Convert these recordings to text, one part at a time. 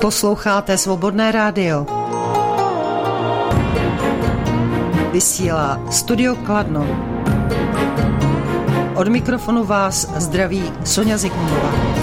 Posloucháte Svobodné rádio. Vysílá Studio Kladno. Od mikrofonu vás zdraví Sonja Zikmundová.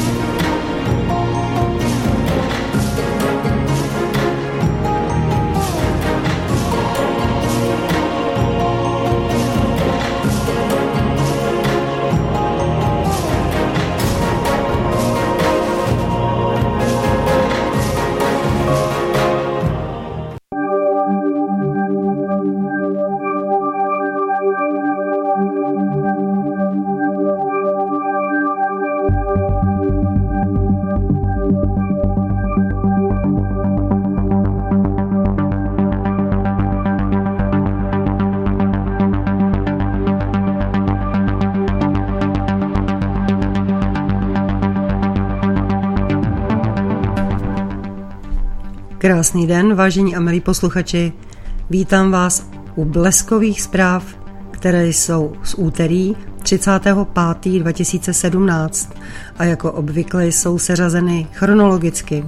Krásný den, vážení a milí posluchači. Vítám vás u bleskových zpráv, které jsou z úterý 35. 2017 a jako obvykle jsou seřazeny chronologicky.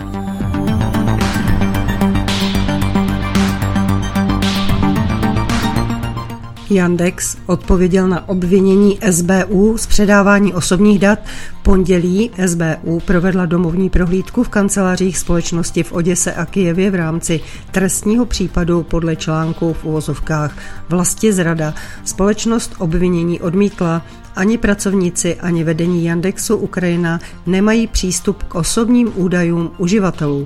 Yandex odpověděl na obvinění SBU z předávání osobních dat. V pondělí SBU provedla domovní prohlídku v kancelářích společnosti v Oděse a Kyjevě v rámci trestního případu podle článku v uvozovkách vlastizrada. Společnost obvinění odmítla. Ani pracovníci, ani vedení Yandexu Ukrajina nemají přístup k osobním údajům uživatelů.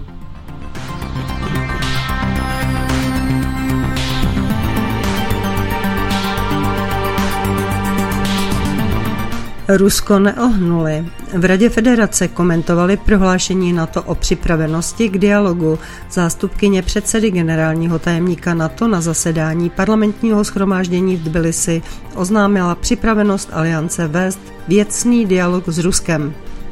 Rusko neohnuli. V Radě federace komentovali prohlášení NATO o připravenosti k dialogu. Zástupkyně předsedy generálního tajemníka NATO na zasedání parlamentního shromáždění v Tbilisi oznámila připravenost aliance vést věcný dialog s Ruskem.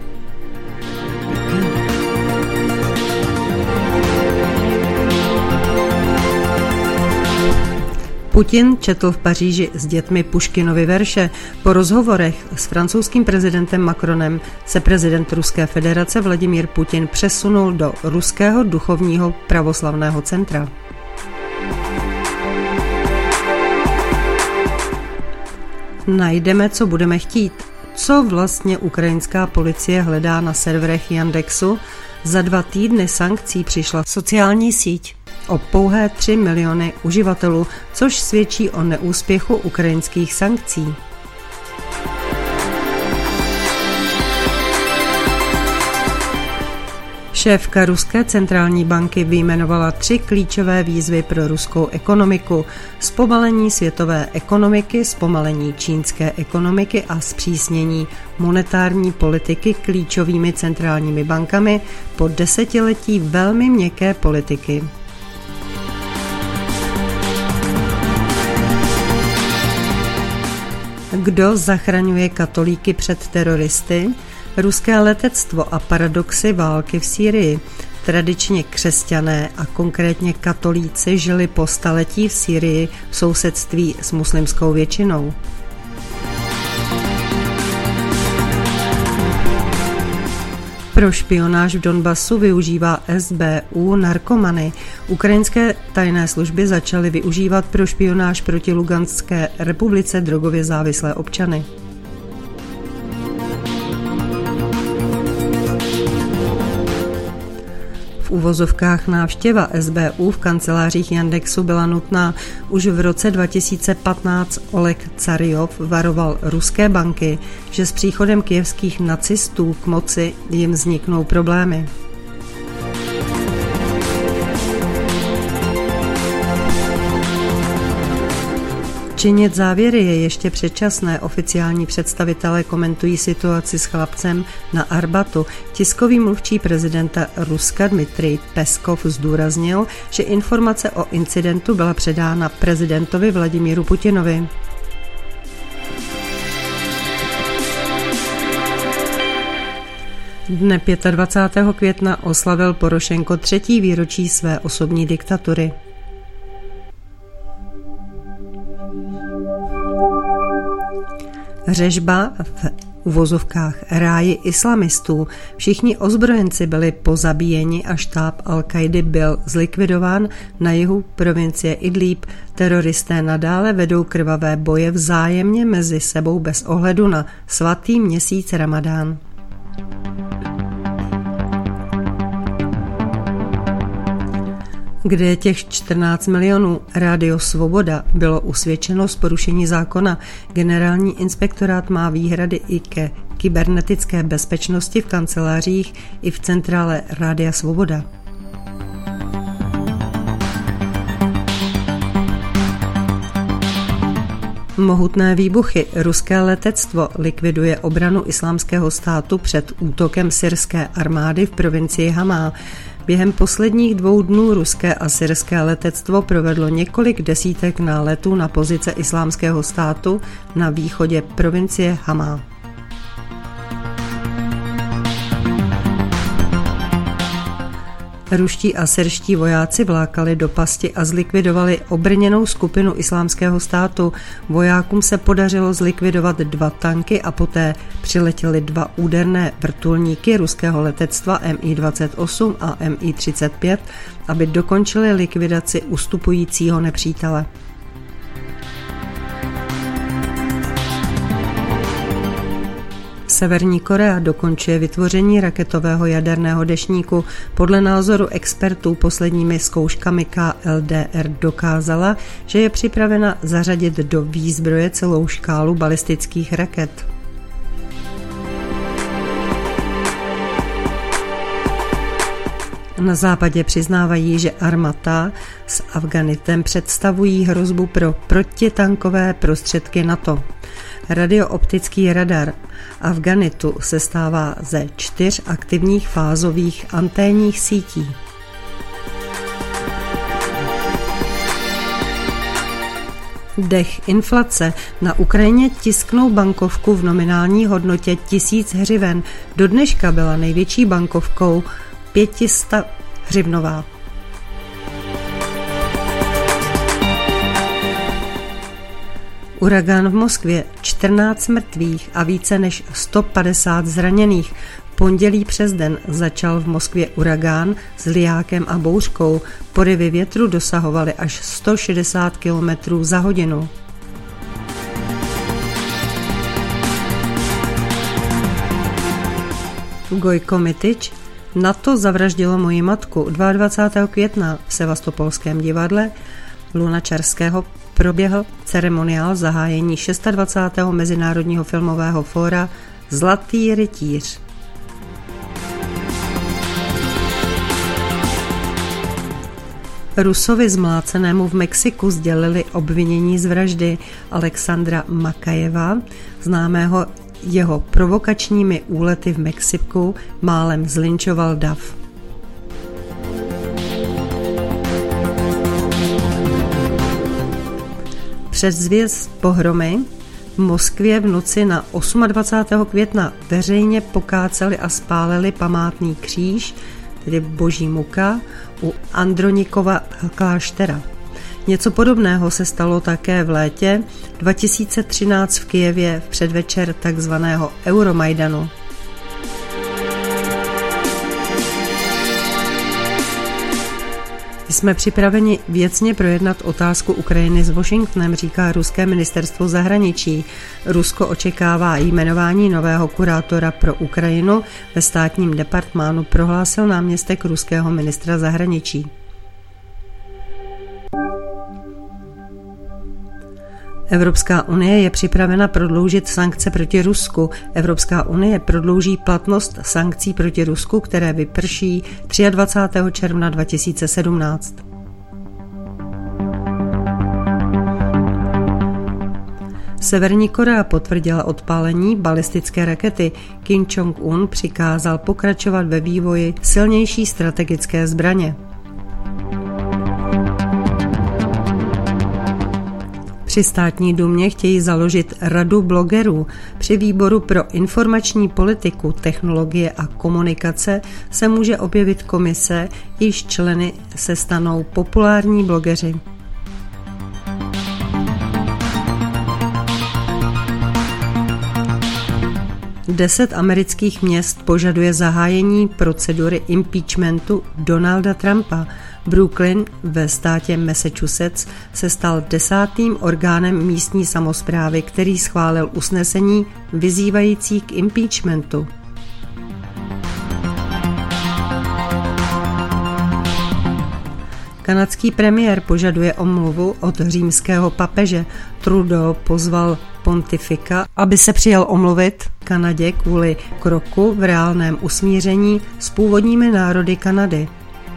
Putin četl v Paříži s dětmi Puškinovy verše. Po rozhovorech s francouzským prezidentem Macronem se prezident Ruské federace Vladimír Putin přesunul do Ruského duchovního pravoslavného centra. Najdeme, co budeme chtít. Co vlastně ukrajinská policie hledá na serverech Yandexu? Za 2 týdny sankcí přišla sociální síť o pouhé 3 miliony uživatelů, což svědčí o neúspěchu ukrajinských sankcí. Šéfka Ruské centrální banky vyjmenovala 3 klíčové výzvy pro ruskou ekonomiku: zpomalení světové ekonomiky, zpomalení čínské ekonomiky a zpřísnění monetární politiky klíčovými centrálními bankami po desetiletí velmi měkké politiky. Kdo zachraňuje katolíky před teroristy? Ruské letectvo a paradoxy války v Sýrii. Tradičně křesťané a konkrétně katolíci žili po staletí v Sýrii v sousedství s muslimskou většinou. Pro špionáž v Donbasu využívá SBU narkomany. Ukrajinské tajné služby začaly využívat pro špionáž proti Luganské republice drogově závislé občany. V uvozovkách návštěva SBU v kancelářích Yandexu byla nutná. Už v roce 2015 Oleg Caryov varoval ruské banky, že s příchodem kyjevských nacistů k moci jim vzniknou problémy. Činit závěry je ještě předčasné. Oficiální představitelé komentují situaci s chlapcem na Arbatu. Tiskový mluvčí prezidenta Ruska Dmitrij Peskov zdůraznil, že informace o incidentu byla předána prezidentovi Vladimíru Putinovi. Dne 25. května oslavil Porošenko 3. výročí své osobní diktatury. Řežba v uvozovkách ráji islamistů. Všichni ozbrojenci byli pozabíjeni a štáb Al-Kaidy byl zlikvidován na jihu provincie Idlíb. Teroristé nadále vedou krvavé boje vzájemně mezi sebou bez ohledu na svatý měsíc Ramadán. Kde je těch 14 milionů? Rádio Svoboda bylo usvědčeno z porušení zákona. Generální inspektorát má výhrady i ke kybernetické bezpečnosti v kancelářích i v centrále Rádia Svoboda. Mohutné výbuchy. Ruské letectvo likviduje obranu Islámského státu před útokem syrské armády v provincii Hamá. Během posledních 2 dnů ruské a syrské letectvo provedlo několik desítek náletů na pozice Islámského státu na východě provincie Hamá. Ruští a syrští vojáci vlákali do pasti a zlikvidovali obrněnou skupinu Islámského státu. Vojákům se podařilo zlikvidovat 2 tanky a poté přiletěly 2 úderné vrtulníky ruského letectva Mi-28 a Mi-35, aby dokončili likvidaci ustupujícího nepřítele. Severní Korea dokončuje vytvoření raketového jaderného deštníku. Podle názoru expertů posledními zkouškami KLDR dokázala, že je připravena zařadit do výzbroje celou škálu balistických raket. Na západě přiznávají, že armáda s Afghanistanem představují hrozbu pro protitankové prostředky NATO. Radiooptický radar Afganitu se stává ze 4 aktivních fázových anténních sítí. Dech inflace. Na Ukrajině tisknou bankovku v nominální hodnotě 1000 hřiven. Do dneška byla největší bankovkou 500 hřivnová. Uragán v Moskvě, 14 mrtvých a více než 150 zraněných. V pondělí přes den začal v Moskvě uragán s lijákem a bouřkou. Porivy větru dosahovaly až 160 km za hodinu. Gojko Mitič. NATO zavraždilo moji matku. 22. května v Sevastopolském divadle Lunačarského proběhl ceremoniál zahájení 26. Mezinárodního filmového fóra Zlatý rytíř. Rusovi zmlácenému v Mexiku sdělili obvinění z vraždy Alexandra Makajeva, známého jeho provokačními úlety v Mexiku, málem zlinčoval dav. Předzvěst pohromy v Moskvě v noci na 28. května veřejně pokáceli a spálili památný kříž, tedy Boží muka, u Andronikova kláštera. Něco podobného se stalo také v létě 2013 v Kyjevě v předvečer takzvaného Euromajdanu. Jsme připraveni věcně projednat otázku Ukrajiny s Washingtonem, říká ruské ministerstvo zahraničí. Rusko očekává jmenování nového kurátora pro Ukrajinu, ve státním departmánu prohlásil náměstek ruského ministra zahraničí. Evropská unie je připravena prodloužit sankce proti Rusku. Evropská unie prodlouží platnost sankcí proti Rusku, které vyprší 23. června 2017. Severní Korea potvrdila odpálení balistické rakety. Kim Jong-un přikázal pokračovat ve vývoji silnější strategické zbraně. Při státní dumě chtějí založit radu blogerů. Při výboru pro informační politiku, technologie a komunikace se může objevit komise, jejíž členy se stanou populární blogeři. 10 amerických měst požaduje zahájení procedury impeachmentu Donalda Trumpa. Brooklyn ve státě Massachusetts se stal 10. orgánem místní samosprávy, který schválil usnesení vyzývající k impeachmentu. Kanadský premiér požaduje omluvu od římského papeže. Trudeau pozval pontifika, aby se přijel omluvit Kanadě kvůli kroku v reálném usmíření s původními národy Kanady.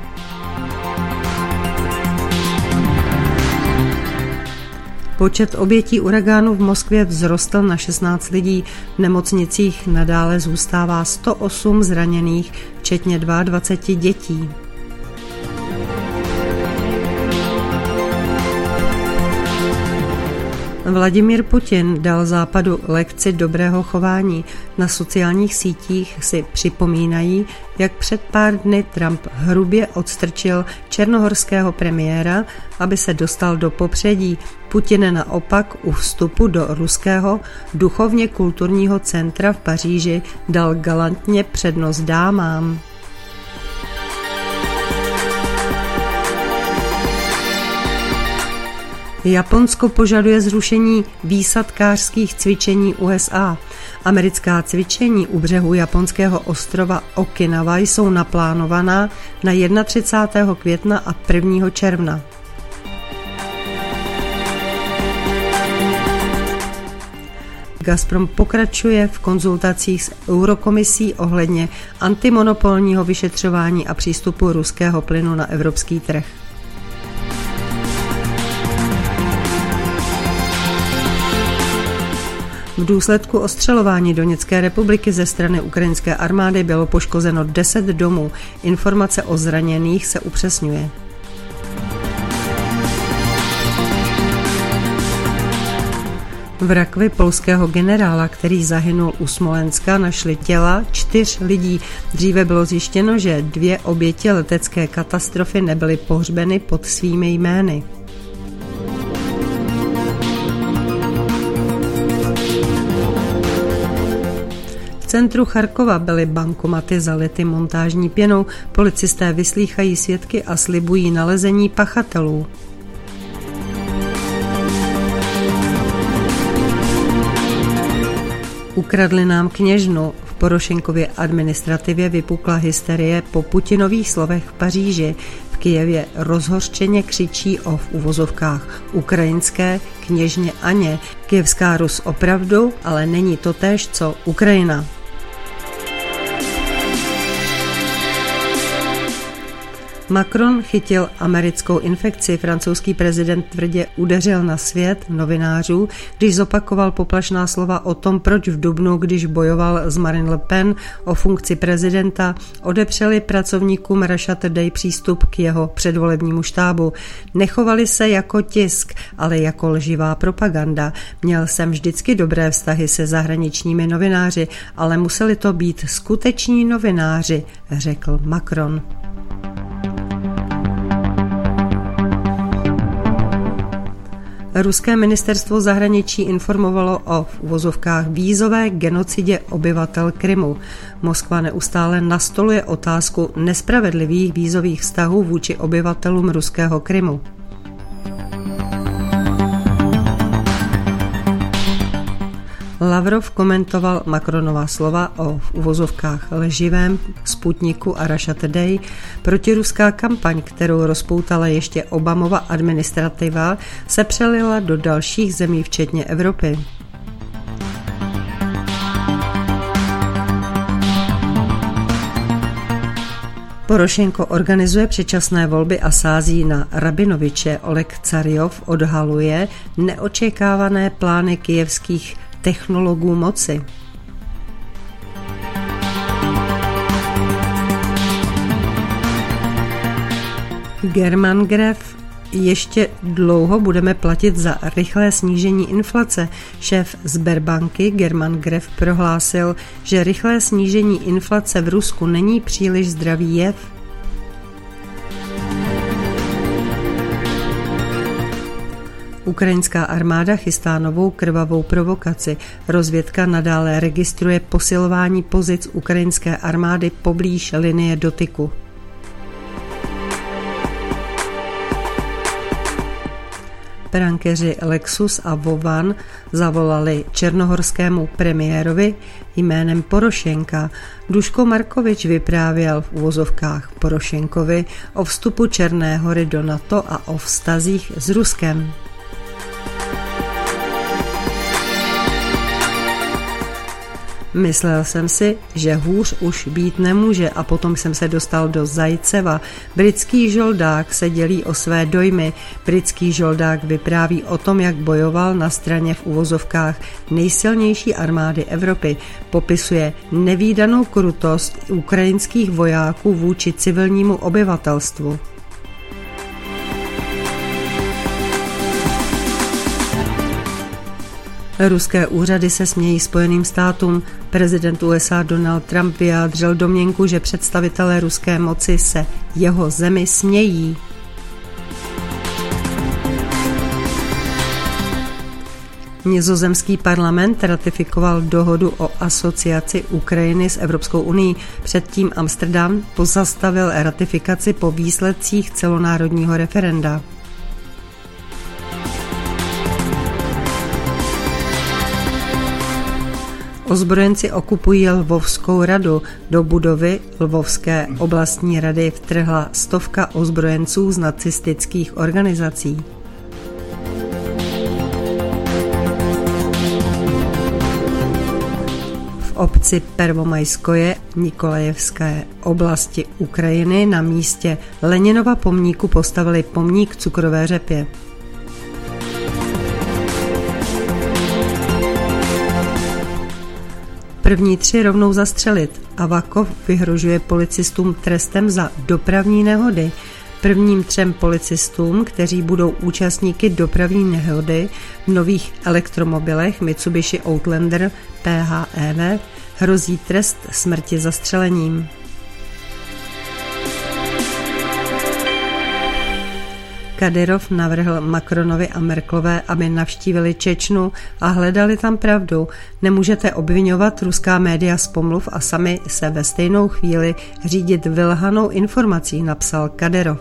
Počet obětí uragánu v Moskvě vzrostl na 16 lidí. V nemocnicích nadále zůstává 108 zraněných, včetně 22 dětí. Vladimír Putin dal Západu lekci dobrého chování. Na sociálních sítích si připomínají, jak před pár dny Trump hrubě odstrčil černohorského premiéra, aby se dostal do popředí. Putin naopak u vstupu do ruského duchovně kulturního centra v Paříži dal galantně přednost dámám. Japonsko požaduje zrušení výsadkářských cvičení USA. Americká cvičení u břehu japonského ostrova Okinawa jsou naplánovaná na 31. května a 1. června. Gazprom pokračuje v konzultacích s Eurokomisí ohledně antimonopolního vyšetřování a přístupu ruského plynu na evropský trh. V důsledku ostřelování Doněcké republiky ze strany ukrajinské armády bylo poškozeno 10 domů. Informace o zraněných se upřesňuje. V rakvi polského generála, který zahynul u Smolenska, našli těla 4 lidí. Dříve bylo zjištěno, že 2 oběti letecké katastrofy nebyly pohřbeny pod svými jmény. V centru Charkova byly bankomaty zality montážní pěnou, policisté vyslýchají svědky a slibují nalezení pachatelů. Ukradli nám kněžnu. V Porošenkově administrativě vypukla hysterie po Putinových slovech v Paříži. V Kyjevě rozhořčeně křičí o v uvozovkách ukrajinské kněžně Aně. Kyjevská Rus opravdu, ale není to též co Ukrajina. Macron chytil americkou infekci. Francouzský prezident tvrdě udeřil na svět novinářů, když zopakoval poplašná slova o tom, proč v dubnu, když bojoval s Marine Le Pen o funkci prezidenta, odepřeli pracovníkům Russia Today přístup k jeho předvolebnímu štábu. Nechovali se jako tisk, ale jako lživá propaganda. Měl jsem vždycky dobré vztahy se zahraničními novináři, ale museli to být skuteční novináři, řekl Macron. Ruské ministerstvo zahraničí informovalo o v uvozovkách vízové genocidě obyvatel Krymu. Moskva neustále nastoluje otázku nespravedlivých vízových vztahů vůči obyvatelům ruského Krymu. Lavrov komentoval Macronova slova o v uvozovkách lživém Sputniku a Russia Today. Protiruská kampaň, kterou rozpoutala ještě Obamova administrativa, se přelila do dalších zemí, včetně Evropy. Porošenko organizuje předčasné volby a sází na Rabinoviče. Oleg Carjov odhaluje neočekávané plány kyjevských technologů moci. German Gref: ještě dlouho budeme platit za rychlé snížení inflace. Šéf Sberbanky German Gref prohlásil, že rychlé snížení inflace v Rusku není příliš zdravý jev. Ukrajinská armáda chystá novou krvavou provokaci. Rozvědka nadále registruje posilování pozic ukrajinské armády poblíž linie dotyku. Prankeři Lexus a Vovan zavolali černohorskému premiérovi jménem Porošenka. Duško Markovič vyprávěl v uvozovkách Porošenkovi o vstupu Černé Hory do NATO a o vztazích s Ruskem. Myslel jsem si, že hůř už být nemůže a potom jsem se dostal do Zajceva. Britský žoldák se dělí o své dojmy. Britský žoldák vypráví o tom, jak bojoval na straně v uvozovkách nejsilnější armády Evropy. Popisuje nevídanou krutost ukrajinských vojáků vůči civilnímu obyvatelstvu. Ruské úřady se smějí Spojeným státům. Prezident USA Donald Trump vyjádřil domněnku, že představitelé ruské moci se jeho zemi smějí. Nizozemský parlament ratifikoval dohodu o asociaci Ukrajiny s Evropskou unií. Předtím Amsterdam pozastavil ratifikaci po výsledcích celonárodního referenda. Ozbrojenci okupují Lvovskou radu. Do budovy Lvovské oblastní rady vtrhla 100 ozbrojenců z nacistických organizací. V obci Prvomajskoje Nikolajevské oblasti Ukrajiny na místě Leninova pomníku postavili pomník cukrové řepě. První 3 rovnou zastřelit. Avakov vyhrožuje policistům trestem za dopravní nehody. Prvním 3 policistům, kteří budou účastníky dopravní nehody v nových elektromobilech Mitsubishi Outlander PHEV, hrozí trest smrti zastřelením. Kadyrov navrhl Macronovi a Merkelové, aby navštívili Čečnu a hledali tam pravdu. Nemůžete obviňovat ruská média z pomluv a sami se ve stejnou chvíli řídit vylhanou informací, napsal Kadyrov.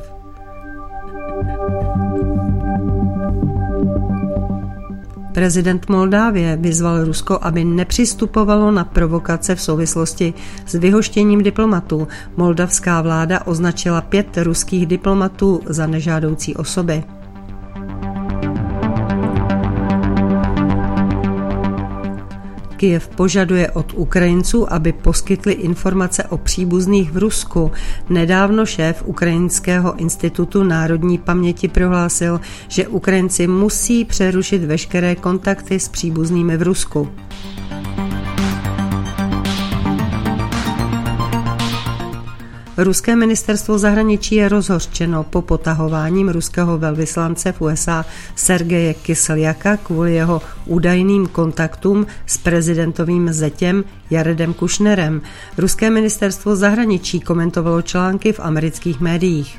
Prezident Moldávie vyzval Rusko, aby nepřistupovalo na provokace v souvislosti s vyhoštěním diplomatů. Moldavská vláda označila 5 ruských diplomatů za nežádoucí osoby. Kyjev požaduje od Ukrajinců, aby poskytli informace o příbuzných v Rusku. Nedávno šéf Ukrajinského institutu národní paměti prohlásil, že Ukrajinci musí přerušit veškeré kontakty s příbuznými v Rusku. Ruské ministerstvo zahraničí je rozhořčeno po potahováním ruského velvyslance v USA Sergeje Kyselyaka kvůli jeho údajným kontaktům s prezidentovým zetěm Jaredem Kušnerem. Ruské ministerstvo zahraničí komentovalo články v amerických médiích.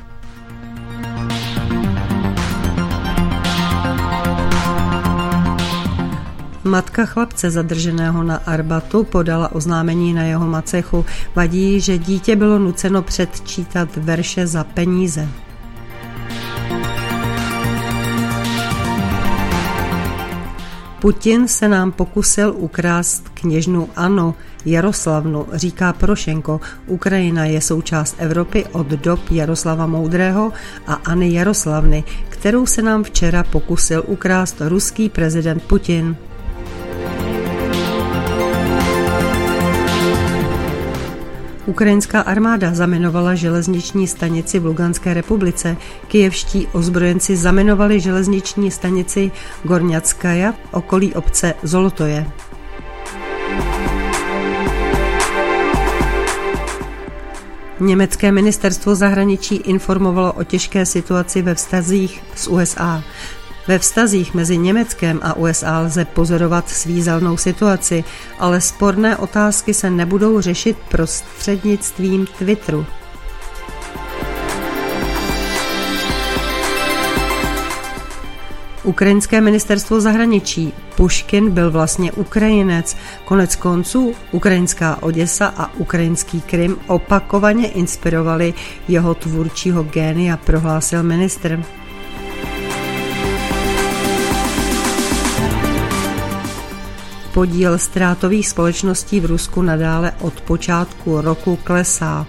Matka chlapce zadrženého na Arbatu podala oznámení na jeho macechu. Vadí, že dítě bylo nuceno předčítat verše za peníze. Putin se nám pokusil ukrást kněžnu Annu Jaroslavnu, říká Porošenko. Ukrajina je součást Evropy od dob Jaroslava Moudrého a Anny Jaroslavny, kterou se nám včera pokusil ukrást ruský prezident Putin. Ukrajinská armáda zaminovala železniční stanici v Luganské republice. Kyjevští ozbrojenci zaminovali železniční stanici Gorňackaja v okolí obce Zolotoje. Německé ministerstvo zahraničí informovalo o těžké situaci ve vztazích s USA. Ve vztazích mezi Německem a USA lze pozorovat svízelnou situaci, ale sporné otázky se nebudou řešit prostřednictvím Twitteru. Ukrajinské ministerstvo zahraničí. Puškin byl vlastně Ukrajinec. Konec konců ukrajinská Oděsa a ukrajinský Krym opakovaně inspirovali jeho tvůrčího génia, prohlásil ministr. Podíl ztrátových společností v Rusku nadále od počátku roku klesá.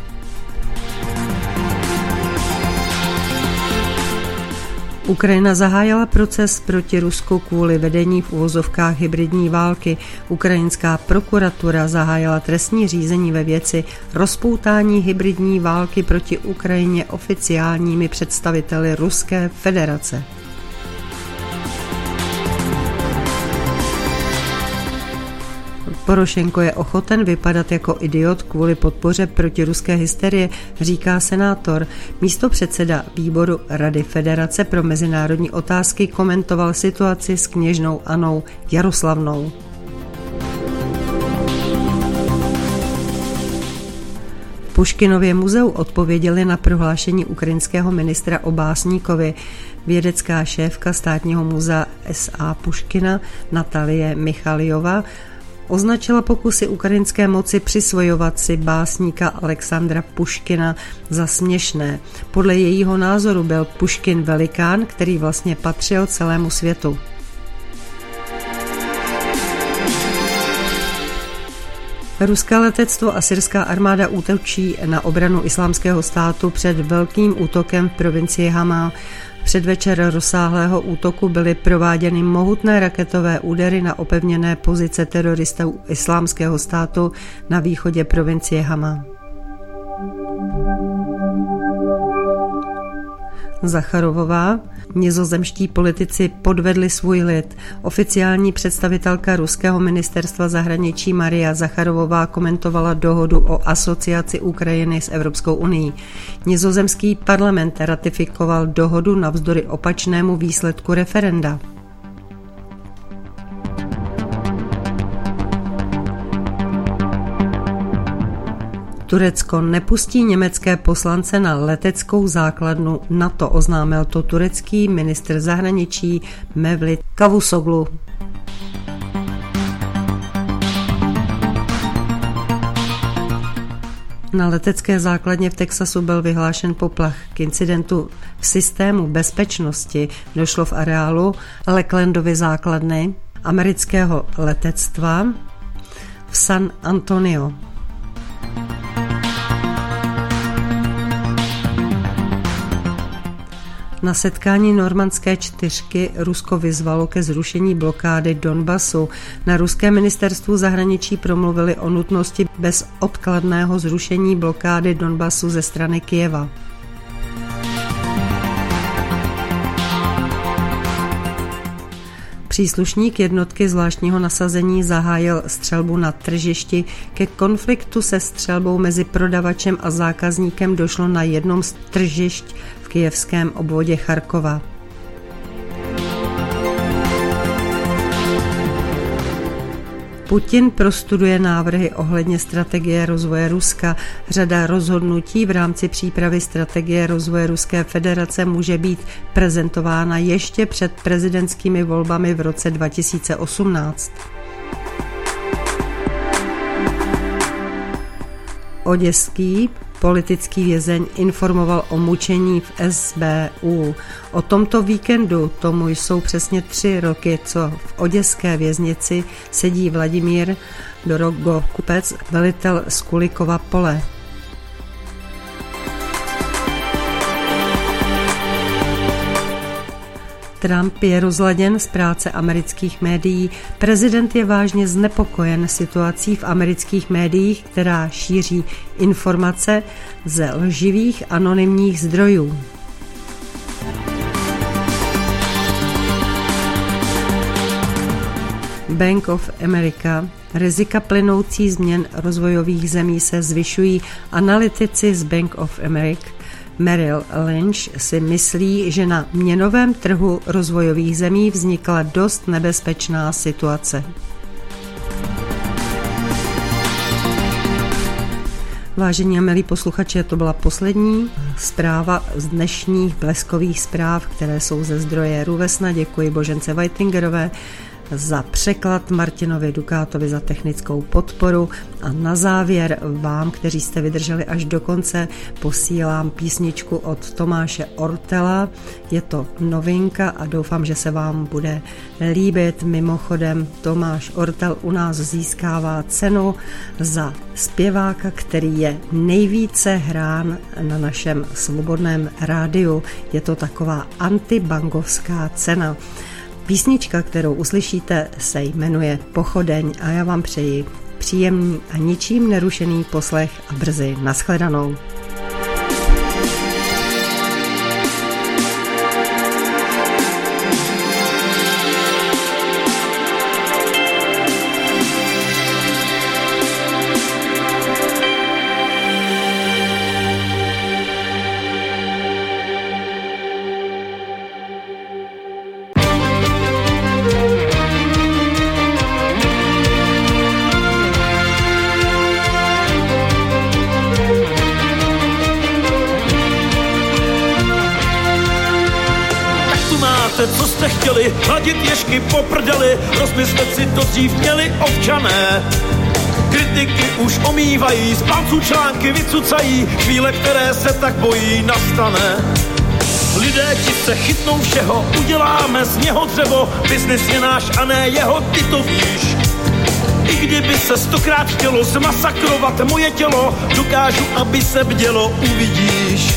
Ukrajina zahájila proces proti Rusku kvůli vedení v uvozovkách hybridní války. Ukrajinská prokuratura zahájila trestní řízení ve věci rozpoutání hybridní války proti Ukrajině oficiálními představiteli Ruské federace. Porošenko je ochoten vypadat jako idiot kvůli podpoře protiruské hysterie, říká senátor. Místopředseda výboru Rady Federace pro mezinárodní otázky komentoval situaci s kněžnou Annou Jaroslavnou. V Puškinově muzeu odpověděli na prohlášení ukrajinského ministra o básníkovi. Vědecká šéfka státního muzea S.A. Puškina Natalie Michaljová označila pokusy ukrajinské moci přisvojovat si básníka Alexandra Puškina za směšné. Podle jejího názoru byl Puškin velikán, který vlastně patřil celému světu. Ruské letectvo a syrská armáda útočí na obranu Islámského státu před velkým útokem v provincii Hama. Předvečer rozsáhlého útoku byly prováděny mohutné raketové údery na opevněné pozice teroristů Islámského státu na východě provincie Hama. Zacharovová. Nizozemští politici podvedli svůj lid. Oficiální představitelka ruského ministerstva zahraničí Maria Zacharovová komentovala dohodu o asociaci Ukrajiny s Evropskou unií. Nizozemský parlament ratifikoval dohodu navzdory opačnému výsledku referenda. Turecko nepustí německé poslance na leteckou základnu NATO, oznámil to turecký ministr zahraničí Mevlut Cavusoglu. Na letecké základně v Texasu byl vyhlášen poplach. K incidentu v systému bezpečnosti došlo v areálu Lakelandovy základny amerického letectva v San Antonio. Na setkání normandské čtyřky Rusko vyzvalo ke zrušení blokády Donbasu. Na ruském ministerstvu zahraničí promluvili o nutnosti bezodkladného zrušení blokády Donbasu ze strany Kyjeva. Příslušník jednotky zvláštního nasazení zahájil střelbu na tržišti. Ke konfliktu se střelbou mezi prodavačem a zákazníkem došlo na jednom z tržišť v kyjevském obvodě Charkova. Putin prostuduje návrhy ohledně strategie rozvoje Ruska. Řada rozhodnutí v rámci přípravy strategie rozvoje Ruské federace může být prezentována ještě před prezidentskými volbami v roce 2018. Oděský politický vězeň informoval o mučení v SBU. O tomto víkendu tomu jsou přesně 3 roky, co v oděské věznici sedí Vladimír Dorogokupec, velitel z Kulikova pole. Trump je rozladěn z práce amerických médií. Prezident je vážně znepokojen situací v amerických médiích, která šíří informace ze lživých anonymních zdrojů. Bank of America. Rizika plynoucí změn rozvojových zemí se zvyšují. Analytici z Bank of America Merrill Lynch si myslí, že na měnovém trhu rozvojových zemí vznikla dost nebezpečná situace. Vážení a milí posluchači, to byla poslední zpráva z dnešních bleskových zpráv, které jsou ze zdroje RUVESNA. Děkuji Božence Weitlingerové za překlad, Martinovi Dukátovi za technickou podporu a na závěr vám, kteří jste vydrželi až do konce, posílám písničku od Tomáše Ortela. Je to novinka a doufám, že se vám bude líbit. Mimochodem Tomáš Ortel u nás získává cenu za zpěváka, který je nejvíce hrán na našem svobodném rádiu. Je to taková antibangovská cena. Písnička, kterou uslyšíte, se jmenuje Pochodeň a já vám přeji příjemný a ničím nerušený poslech a brzy nashledanou. Co jste chtěli, hladit ježky po prdeli, rozmyslet si to dřív měli občané. Kritiky už omývají, z palců články vycucají, chvíle, které se tak bojí, nastane. Lidé ti se chytnou všeho, uděláme z něho dřevo, biznis je náš a ne jeho, ty to víš. I kdyby se 100krát chtělo zmasakrovat moje tělo, dokážu, aby se bdělo, uvidíš.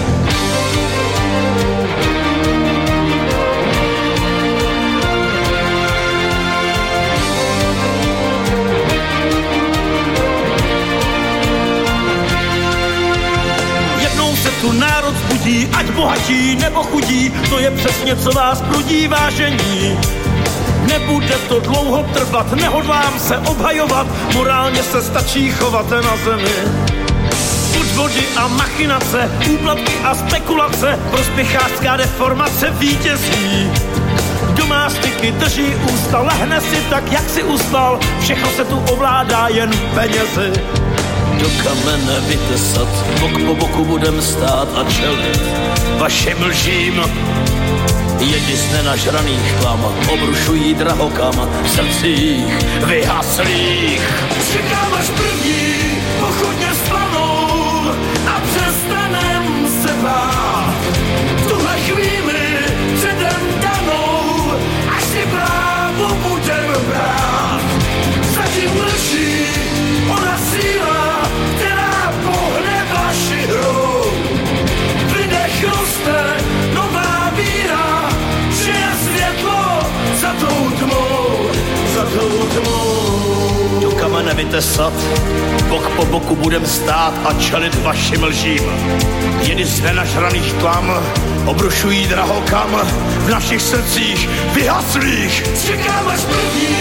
Tu národ zbudí, ať bohatí nebo chudí, to je přesně, co vás prudí, vážení. Nebude to dlouho trvat, nehodlám se obhajovat, morálně se stačí chovat na zemi. Podvody a machinace, úplatky a spekulace, prospěchářská deformace vítězí. Domástiky drží ústa, lehne si tak, jak si uspal, všechno se tu ovládá jen penězi. Do kamene vytesat, bok po boku budem stát a čelit vašim lžím. Jedi z nenažraných klam obrušují drahokam v srdcích vyhaslých. Čekám až první pochodně vzplanou a přestanem se bát. Tuhle chvíli předem danou, až si právo budem brát. Zatím mlčí ona síla, která pohne vaši hru. V lidech roste nová víra, že je světlo za tou tmou, za tou tmou. Do kamene vytesat, bok po boku budem stát a čelit vašim lžím. Jedy z nenažraných klam obrušují drahokam v našich srdcích vyhaslých. Čekám až první